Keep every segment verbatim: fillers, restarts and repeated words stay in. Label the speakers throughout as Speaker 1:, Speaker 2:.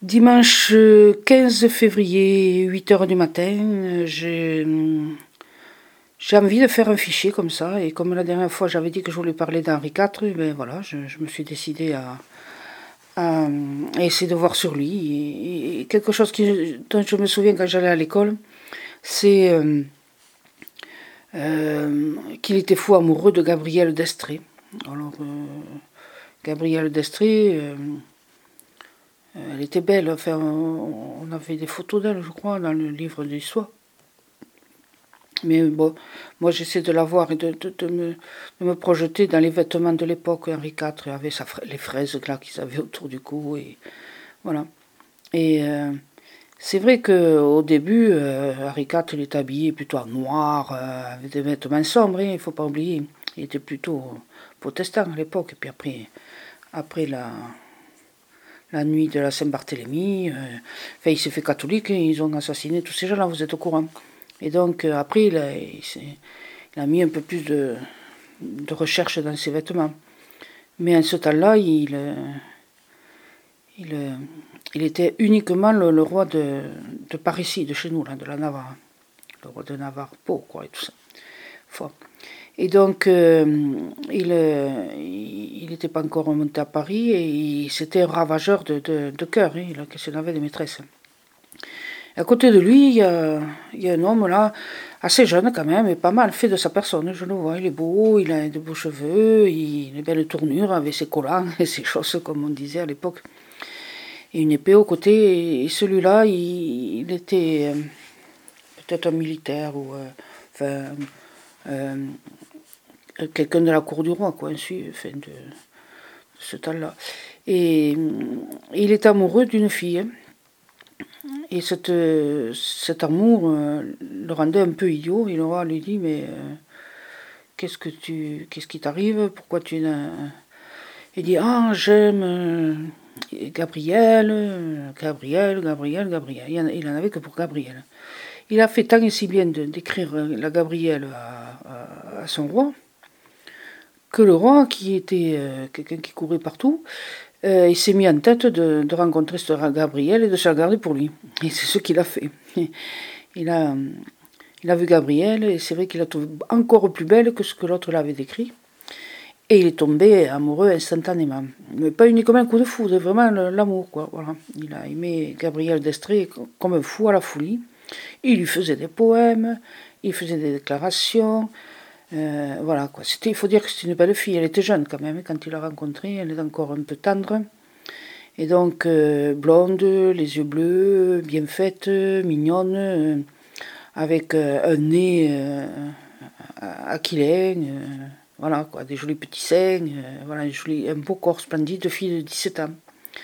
Speaker 1: Dimanche quinze février, huit heures du matin, euh, j'ai j'ai envie de faire un fichier comme ça. Et comme la dernière fois j'avais dit que je voulais parler d'Henri quatre, ben voilà, je, je me suis décidée à, à, à essayer de voir sur lui. Et, et quelque chose qui, dont je me souviens quand j'allais à l'école, c'est euh, euh, qu'il était fou amoureux de Gabrielle d'Estrée. Alors, euh, Gabrielle d'Estrée, euh, elle était belle, enfin, on avait des photos d'elle, je crois, dans le livre d'histoire. Mais bon, moi j'essaie de la voir et de, de, de, me, de me projeter dans les vêtements de l'époque. Henri quatre avait sa, les fraises là qu'ils avaient autour du cou, et voilà. Et euh, c'est vrai qu'au début, euh, Henri quatre il était habillé plutôt en noir, euh, avec des vêtements sombres, hein, il ne faut pas oublier. Il était plutôt protestant à l'époque. Et puis après, après la, la nuit de la Saint-Barthélemy, euh, enfin, il s'est fait catholique et ils ont assassiné tous ces gens-là, vous êtes au courant. Et donc, euh, après, il a, il, il a mis un peu plus de, de recherche dans ses vêtements. Mais en ce temps-là, il, il, il était uniquement le, le roi de, de par ici, de chez nous, là, de la Navarre. Le roi de Navarre, Pau, quoi, et tout ça. Fort. Et donc, euh, il n'était pas encore remonté à Paris et c'était un ravageur de, de, de cœur. Hein, il a questionné des maîtresses. À côté de lui, il y, a, il y a un homme là, assez jeune quand même, et pas mal fait de sa personne. Je le vois, il est beau, il a de beaux cheveux, il a une belle tournure avec ses collants et ses chausses, comme on disait à l'époque. Et une épée au côté. Et celui-là, il, il était euh, peut-être un militaire ou euh, enfin, euh, quelqu'un de la cour du roi, quoi, ainsi, enfin, de, de ce temps-là. Et, et il est amoureux d'une fille. Hein. Et cette, cet amour euh, le rendait un peu idiot. Et le roi lui dit, mais euh, qu'est-ce que tu, qu'est-ce qui t'arrive? Pourquoi tu es un... Il dit, ah, j'aime euh, Gabriel, Gabriel, Gabriel, Gabriel. Il en, il en avait que pour Gabriel. Il a fait tant et si bien de, d'écrire la Gabrielle à, à, à son roi, que le roi, qui était euh, quelqu'un qui courait partout, Euh, il s'est mis en tête de, de rencontrer ce Gabriel et de se la garder pour lui. Et c'est ce qu'il a fait. Il a, il a vu Gabrielle et c'est vrai qu'il l'a trouvée encore plus belle que ce que l'autre l'avait décrit. Et il est tombé amoureux instantanément. Mais pas uniquement un coup de foudre, vraiment l'amour, quoi. Voilà. Il a aimé Gabrielle d'Estrée comme un fou à la folie. Il lui faisait des poèmes, il faisait des déclarations. Euh, voilà, quoi. C'était, il faut dire que c'était une belle fille. Elle était jeune quand même, quand il l'a rencontrée. Elle est encore un peu tendre. Et donc, euh, blonde, les yeux bleus, bien faite, mignonne, euh, avec euh, un nez euh, aquilin, euh, voilà, quoi, des jolis petits seins, euh, voilà, un, joli, un beau corps splendide de fille de dix-sept ans.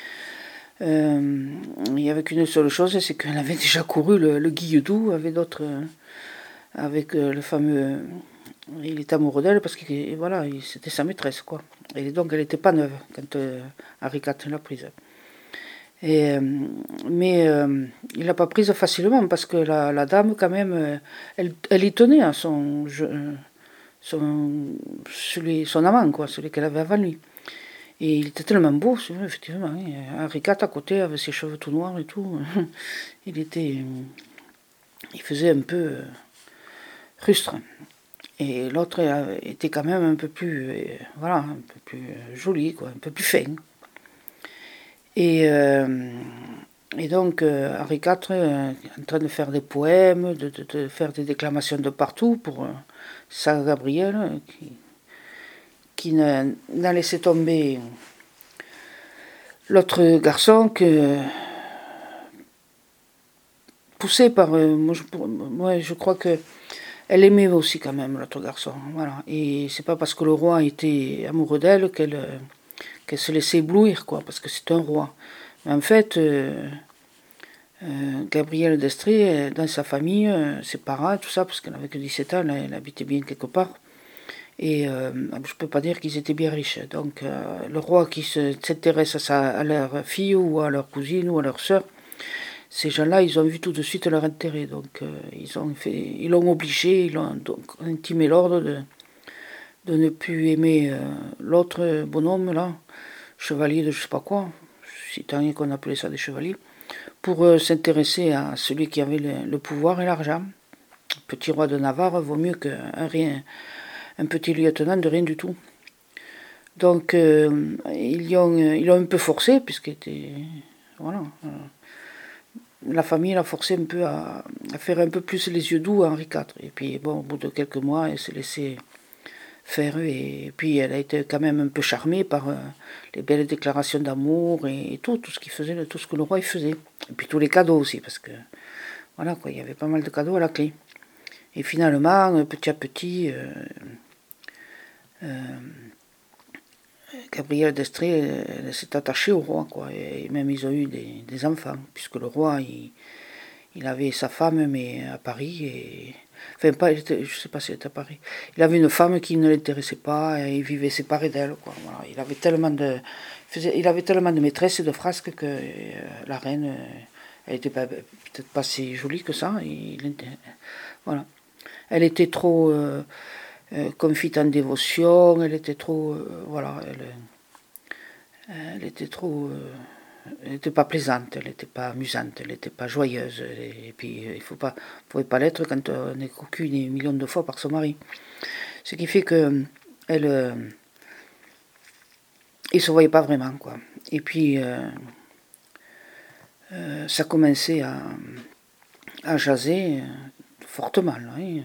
Speaker 1: Euh, et avec une seule chose, c'est qu'elle avait déjà couru le, le Guilledou avec d'autres, euh, avec euh, le fameux... Il était amoureux d'elle parce que voilà, c'était sa maîtresse, quoi. Et donc, elle n'était pas neuve quand euh, Henri quatre l'a prise. Et, euh, mais euh, il l'a pas prise facilement parce que la, la dame, quand même, elle, elle y tenait à son, son, celui, son amant, quoi, celui qu'elle avait avant lui. Et il était tellement beau, effectivement. Hein. Henri quatre à côté, avec ses cheveux tout noirs et tout. Il était. Il faisait un peu rustre. Et l'autre était quand même un peu plus. Voilà, un peu plus joli, quoi, un peu plus fin. Et. Euh, Et donc, euh, Henri quatre euh, en train de faire des poèmes, de, de, de faire des déclamations de partout pour euh, sa Gabrielle, qui, qui n'a, n'a laissé tomber l'autre garçon que, poussé par... Euh, moi, je, moi, je crois que elle aimait aussi quand même l'autre garçon. Voilà. Et c'est pas parce que le roi était amoureux d'elle qu'elle, euh, qu'elle se laissait éblouir, quoi, parce que c'est un roi. Mais en fait... Euh, Euh, Gabrielle d'Estrée, dans sa famille, euh, ses parents, tout ça, parce qu'elle n'avait que dix-sept ans, elle, elle habitait bien quelque part. Et euh, je ne peux pas dire qu'ils étaient bien riches. Donc euh, le roi qui se, s'intéresse à, sa, à leur fille ou à leur cousine ou à leur sœur, ces gens-là, ils ont vu tout de suite leur intérêt. Donc euh, ils ont fait, ils l'ont obligé, ils l'ont donc intimé l'ordre de, de ne plus aimer euh, l'autre bonhomme là, chevalier de je sais pas quoi. si tant est qu'on appelait ça des chevaliers, pour euh, s'intéresser à celui qui avait le, le pouvoir et l'argent. Petit roi de Navarre vaut mieux qu'un rien, un petit lieutenant de rien du tout. Donc euh, ils l'ont ils un peu forcé, puisqu'il était... Voilà. Euh, la famille l'a forcé un peu à, à faire un peu plus les yeux doux à Henri quatre. Et puis bon, au bout de quelques mois, elle s'est laissée faire, et puis elle a été quand même un peu charmée par euh, les belles déclarations d'amour et, et tout, tout ce qu'il faisait, tout ce que le roi il faisait. Et puis tous les cadeaux aussi, parce que voilà quoi, il y avait pas mal de cadeaux à la clé. Et finalement, petit à petit, euh, euh, Gabrielle d'Estrées s'est attachée au roi, quoi. Et même ils ont eu des, des enfants, puisque le roi, il, il avait sa femme, mais à Paris, et... Enfin, pas, je ne sais pas si elle était à Paris. Il avait une femme qui ne l'intéressait pas, et il vivait séparé d'elle, quoi. Voilà. Il avait tellement de... Il, faisait, il avait tellement de maîtresses et de frasques que euh, la reine, euh, elle était peut-être pas si jolie que ça. Il, voilà. Elle était trop... Euh, Euh, confite en dévotion, elle était trop, euh, voilà, elle, elle était trop, euh, elle n'était pas plaisante, elle n'était pas amusante, elle n'était pas joyeuse, et, et puis il faut pas, pouvait pas l'être quand on est cocu des millions de fois par son mari. Ce qui fait que elle, euh, ils se voyaient pas vraiment, quoi. Et puis euh, euh, ça commençait à, à jaser euh, fortement, hein,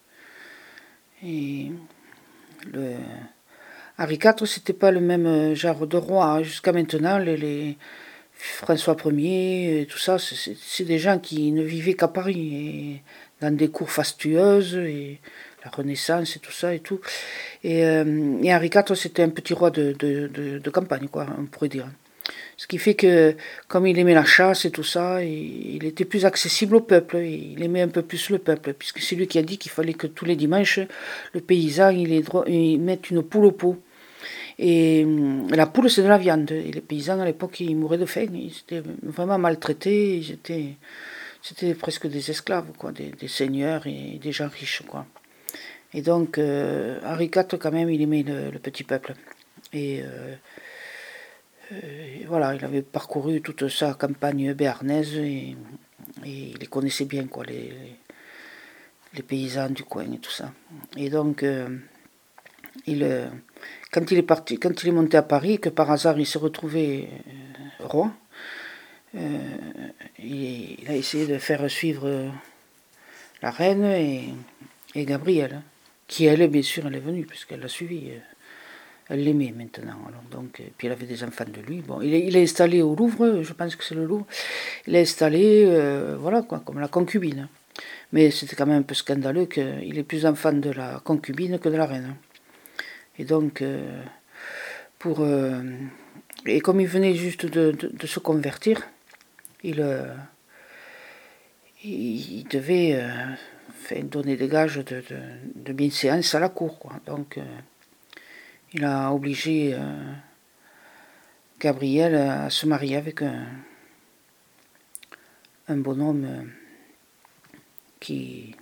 Speaker 1: et le Henri quatre, c'était pas le même genre de roi. Jusqu'à maintenant, les, les François Ier, et tout ça, c'est des gens qui ne vivaient qu'à Paris, et dans des cours fastueuses, et la Renaissance et tout ça et tout. Et, euh, et Henri quatre, c'était un petit roi de, de, de, de campagne, quoi, on pourrait dire. Ce qui fait que, comme il aimait la chasse et tout ça, il, il était plus accessible au peuple, il aimait un peu plus le peuple, puisque c'est lui qui a dit qu'il fallait que tous les dimanches, le paysan, il, ait droit, il mette une poule au pot. Et la poule, c'est de la viande. Et les paysans, à l'époque, ils mouraient de faim. Ils étaient vraiment maltraités. Ils étaient, c'était presque des esclaves, quoi, des, des seigneurs et des gens riches, quoi. Et donc, euh, Henri quatre, quand même, il aimait le, le petit peuple. Et, euh, euh, voilà, il avait parcouru toute sa campagne béarnaise et, et il les connaissait bien, quoi, les, les paysans du coin et tout ça. Et donc, euh, il... Euh, Quand il est parti, quand il est monté à Paris, que par hasard il s'est retrouvé euh, roi, euh, il, il a essayé de faire suivre la reine et, et Gabrielle, qui elle, bien sûr, elle est venue, puisqu'elle l'a suivi. Elle l'aimait maintenant. Alors, donc, et puis elle avait des enfants de lui. Bon, il est, il est installé au Louvre, je pense que c'est le Louvre. Il est installé, euh, voilà, quoi, comme la concubine. Mais c'était quand même un peu scandaleux qu'il ait plus d'enfants de la concubine que de la reine. Et donc, euh, pour, euh, et comme il venait juste de, de, de se convertir, il, euh, il, il devait euh, enfin, donner des gages de, de, de bienséance à la cour, quoi. Donc, euh, il a obligé euh, Gabrielle à se marier avec un, un bonhomme euh, qui,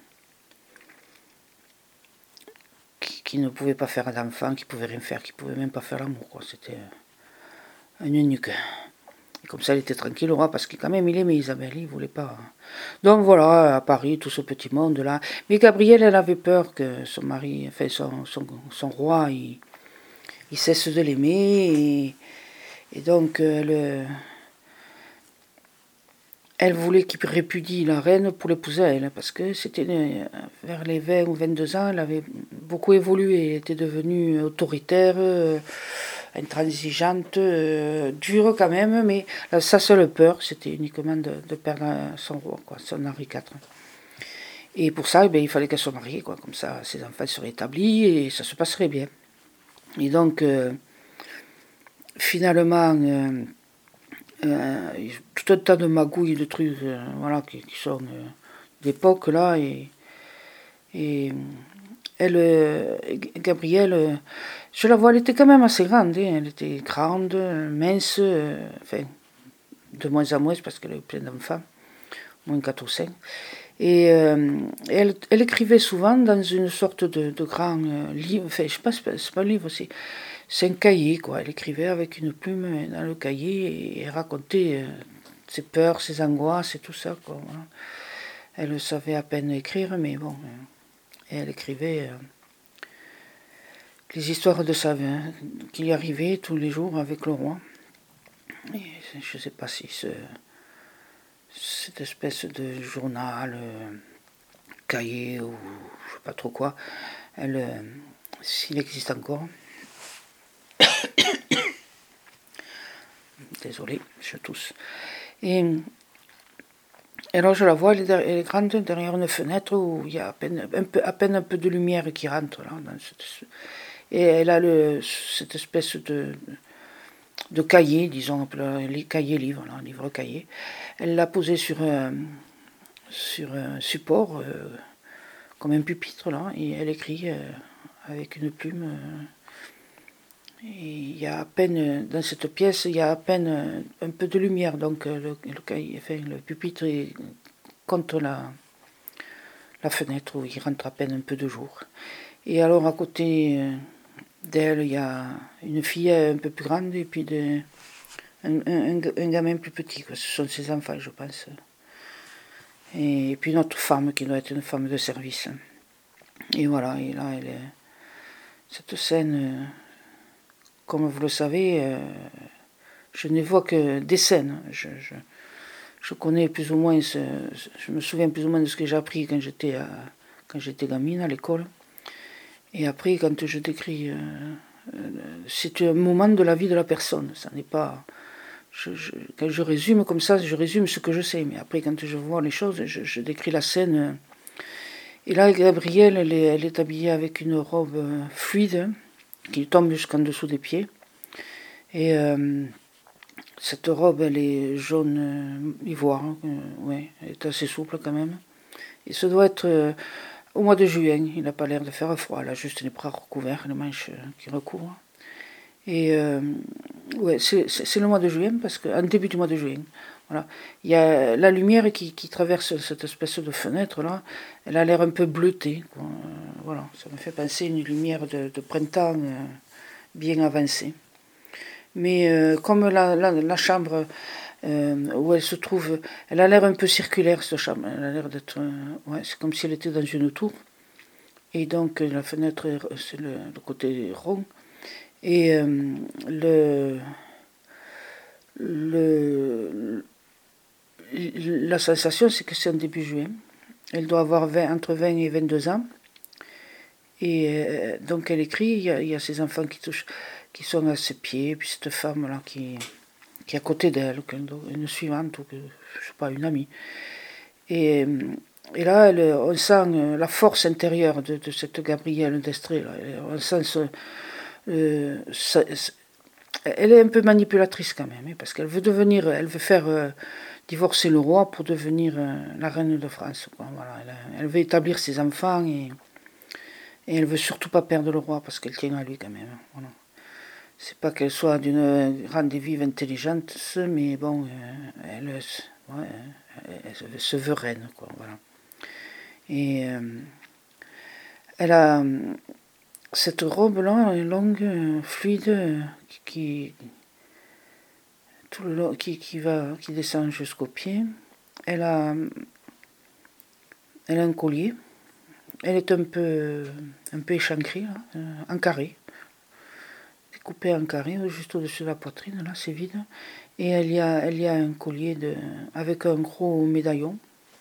Speaker 1: qui, qui ne pouvait pas faire d'enfant, qui pouvait rien faire, qui pouvait même pas faire l'amour, quoi. C'était un eunuque. Et comme ça, il était tranquille, le roi, parce que quand même, il aimait Isabelle, il voulait pas. Donc voilà, à Paris, tout ce petit monde-là. Mais Gabrielle, elle avait peur que son mari, enfin, son, son, son roi, il, il cesse de l'aimer. Et, et donc, elle, elle voulait qu'il répudie la reine pour l'épouser à elle, parce que c'était vers les vingt ou vingt-deux ans, elle avait beaucoup évolué, elle était devenue autoritaire, intransigeante, euh, dure quand même, mais sa seule peur, c'était uniquement de, de perdre son roi, quoi, son Henri quatre. Et pour ça, eh bien, il fallait qu'elle soit mariée, quoi, comme ça ses enfants seraient établis et ça se passerait bien. Et donc, euh, finalement, euh, euh, tout un tas de magouilles, de trucs, euh, voilà, qui, qui sont euh, d'époque, là, et, et elle, euh, Gabrielle, euh, je la vois, elle était quand même assez grande, hein, elle était grande, mince, euh, enfin, de moins en moins, parce qu'elle avait plein d'enfants, moins quatre ou cinq. Et euh, elle, elle écrivait souvent dans une sorte de, de grand euh, livre, enfin, je sais pas, c'est pas un livre, c'est c'est un cahier, quoi. Elle écrivait avec une plume dans le cahier et racontait euh, ses peurs, ses angoisses et tout ça, quoi. Voilà. Elle savait à peine écrire, mais bon. Euh, et elle écrivait euh, les histoires de sa vie, hein, qui lui arrivaient tous les jours avec le roi. Et je ne sais pas si ce, cette espèce de journal, euh, cahier ou je ne sais pas trop quoi, elle, euh, s'il existe encore. Désolée, je tousse. Et alors je la vois, elle est, elle est grande derrière une fenêtre où il y a à peine un peu, à peine un peu de lumière qui rentre là. Dans cette, et elle a le, cette espèce de, de cahier, disons, les cahiers livres, là, livre cahier. Elle l'a posé sur un, sur un support, euh, comme un pupitre là, et elle écrit euh, avec une plume. Euh, il y a à peine, dans cette pièce, il y a à peine un peu de lumière, donc le, le, cahier, enfin, le pupitre est contre la, la fenêtre où il rentre à peine un peu de jour. Et alors à côté d'elle, il y a une fille un peu plus grande et puis de, un, un, un gamin plus petit, quoi. Ce sont ses enfants, je pense. Et puis une autre femme qui doit être une femme de service. Et voilà, et là, elle, cette scène, comme vous le savez, euh, je ne vois que des scènes. Je, je, je connais plus ou moins, ce, je me souviens plus ou moins de ce que j'ai appris quand j'étais, à, quand j'étais gamine à l'école. Et après, quand je décris, euh, euh, c'est un moment de la vie de la personne. Ça n'est pas, je, je, quand je résume comme ça, je résume ce que je sais. Mais après, quand je vois les choses, je, je décris la scène. Et là, Gabrielle, elle est, elle est habillée avec une robe fluide qui tombe jusqu'en dessous des pieds. Et euh, cette robe, elle est jaune euh, ivoire. Hein, euh, ouais, elle est assez souple quand même. Et ça doit être euh, au mois de juin. Il n'a pas l'air de faire froid. Elle a juste les bras recouverts, les manches euh, qui recouvrent. Et euh, ouais, c'est, c'est le mois de juin, parce que, en début du mois de juin. Voilà. Il y a la lumière qui, qui traverse cette espèce de fenêtre là, elle a l'air un peu bleutée, quoi. Euh, voilà, ça me fait penser à une lumière de, de printemps euh, bien avancée. Mais euh, comme la, la, la chambre euh, où elle se trouve, elle a l'air un peu circulaire cette chambre, elle a l'air d'être, euh, ouais, c'est comme si elle était dans une tour. Et donc la fenêtre, c'est le, le côté rond. Et euh, le, le, la sensation, c'est que c'est en début juin. Elle doit avoir vingt, entre vingt et vingt-deux ans. Et euh, donc elle écrit, il y, a, il y a ses enfants qui, touchent, qui sont à ses pieds, puis cette femme-là qui, qui est à côté d'elle, une suivante, ou je sais pas, une amie. Et, et là, elle, on sent la force intérieure de, de cette Gabrielle d'Estrée. Là. On sent ce, euh, ça, elle est un peu manipulatrice quand même, hein, parce qu'elle veut devenir, elle veut faire euh, divorcer le roi pour devenir euh, la reine de France. Quoi. Voilà, elle, elle veut établir ses enfants et, et elle veut surtout pas perdre le roi parce qu'elle tient à lui quand même. Voilà. C'est pas qu'elle soit d'une grande et vive intelligente, mais bon, euh, elle, ouais, elle, se veut reine, quoi. Voilà. Et euh, elle a cette robe-là, longue, fluide, qui, tout le long, qui, qui, va, qui descend jusqu'aux pieds. Elle a, elle a un collier. Elle est un peu, un peu échancrée, là, en carré. Découpée en carré, juste au-dessus de la poitrine, là, c'est vide. Et elle y a, elle y a un collier de, avec un gros médaillon.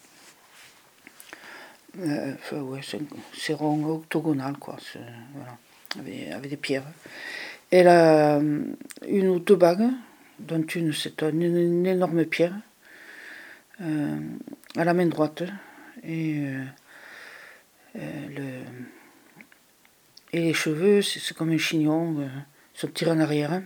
Speaker 1: Euh, enfin, ouais, c'est, c'est rond, octogonal, quoi. C'est, voilà, avec, avec des pierres. Elle a une ou deux bagues, dont une, c'est une, une énorme pierre, euh, à la main droite. Et, euh, euh, le, et les cheveux, c'est, c'est comme un chignon, euh, se tire en arrière.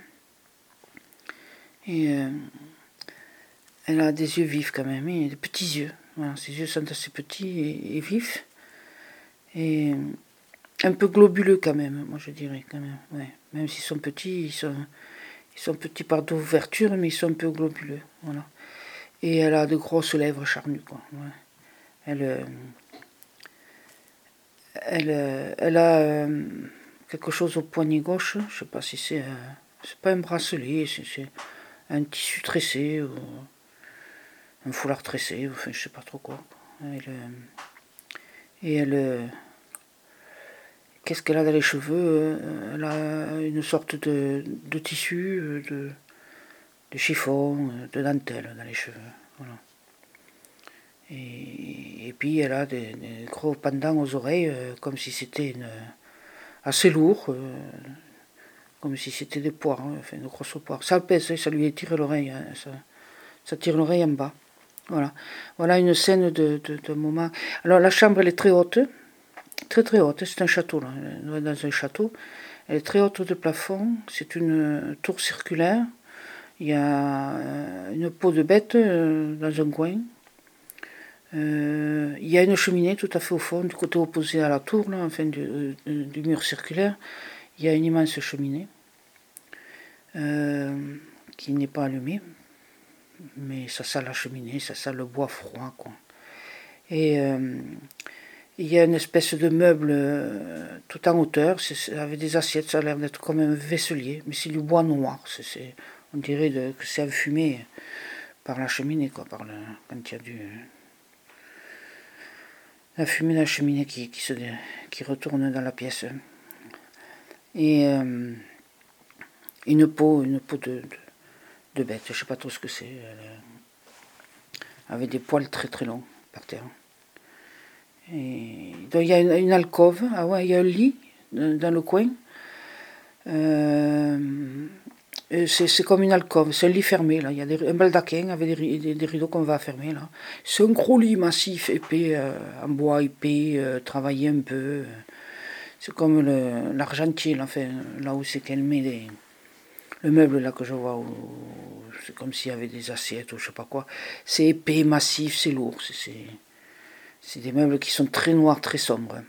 Speaker 1: Et euh, elle a des yeux vifs quand même, et des petits yeux. Voilà, ses yeux sont assez petits et, et vifs. Et un peu globuleux quand même, moi je dirais quand même. Ouais. Même s'ils sont petits, ils sont, ils sont petits par d'ouverture, mais ils sont un peu globuleux. Voilà. Et elle a de grosses lèvres charnues, quoi. Ouais. Elle, euh, elle, euh, elle a euh, quelque chose au poignet gauche. Je sais pas si c'est un, c'est pas un bracelet, c'est un tissu tressé ou un foulard tressé, enfin je sais pas trop quoi. Elle, et elle, qu'est-ce qu'elle a dans les cheveux? Elle a une sorte de, de tissu, de, de chiffon, de dentelle dans les cheveux. Voilà. Et, et puis elle a des, des gros pendants aux oreilles, euh, comme si c'était une, assez lourd, euh, comme si c'était des poires, hein, enfin de grosses poires. Ça pèse, ça lui étire l'oreille, hein, ça, ça tire l'oreille en bas. Voilà. Voilà une scène de, de, de moment. Alors la chambre elle est très haute, très très haute, c'est un château là, on est dans un château. Elle est très haute de plafond, c'est une tour circulaire. Il y a une peau de bête dans un coin. Euh, il y a une cheminée tout à fait au fond, du côté opposé à la tour, là, enfin du, du mur circulaire. Il y a une immense cheminée euh, qui n'est pas allumée, mais ça sent la cheminée, ça sent le bois froid, quoi. Et euh, il y a une espèce de meuble euh, tout en hauteur, c'est, avec des assiettes, ça a l'air d'être comme un vaisselier, mais c'est du bois noir. C'est, c'est, on dirait de, que c'est enfumé par la cheminée, quoi, par le, quand il y a du, la fumée de la cheminée qui, qui, se, qui retourne dans la pièce. Et euh, une peau, une peau de, de, de bête, je sais pas trop ce que c'est, elle, avec des poils très très longs par terre. Et, donc il y a une, une alcôve, ah ouais, il y a un lit dans le coin. Euh, c'est comme une alcôve, c'est un lit fermé, là. Il y a des, un baldaquin avec des, des, des rideaux qu'on va fermer, là. C'est un gros lit massif, épais, euh, en bois épais, euh, travaillé un peu. C'est comme l'argentier, là, enfin, là où c'est qu'elle met les, le meuble là que je vois, c'est comme s'il y avait des assiettes ou je sais pas quoi. C'est épais, massif, c'est lourd. C'est des meubles qui sont très noirs, très sombres.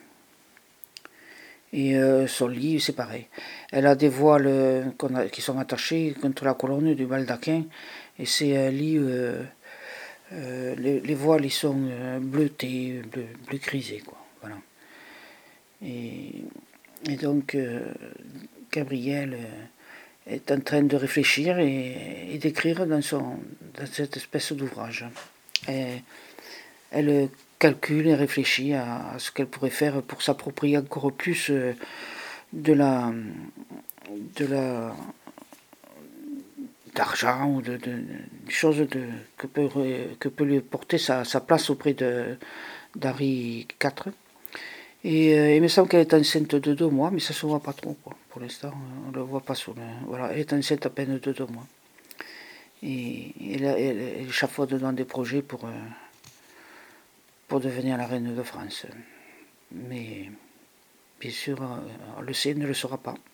Speaker 1: Et euh, son lit, c'est pareil. Elle a des voiles euh, a, qui sont attachées contre la colonne du baldaquin. Et c'est un lit. Euh, euh, les, les voiles, ils sont euh, bleutés, bleu, bleu grisé, quoi. Voilà. Et, et donc, euh, Gabrielle euh, est en train de réfléchir et, et d'écrire dans, son, dans cette espèce d'ouvrage. Et elle calcule et réfléchit à, à ce qu'elle pourrait faire pour s'approprier encore plus euh, de la de la d'argent ou de, de, de choses de, que peut que peut lui porter sa, sa place auprès de d'Harry quatre. Et euh, il me semble qu'elle est enceinte de deux mois, mais ça se voit pas trop, quoi. Pour l'instant, on ne le voit pas sous le... Voilà, elle est enceinte à peine de deux mois. Et elle, elle, elle échafaude dans des projets pour euh, pour devenir la reine de France. Mais bien sûr, on le sait, ne le saura pas.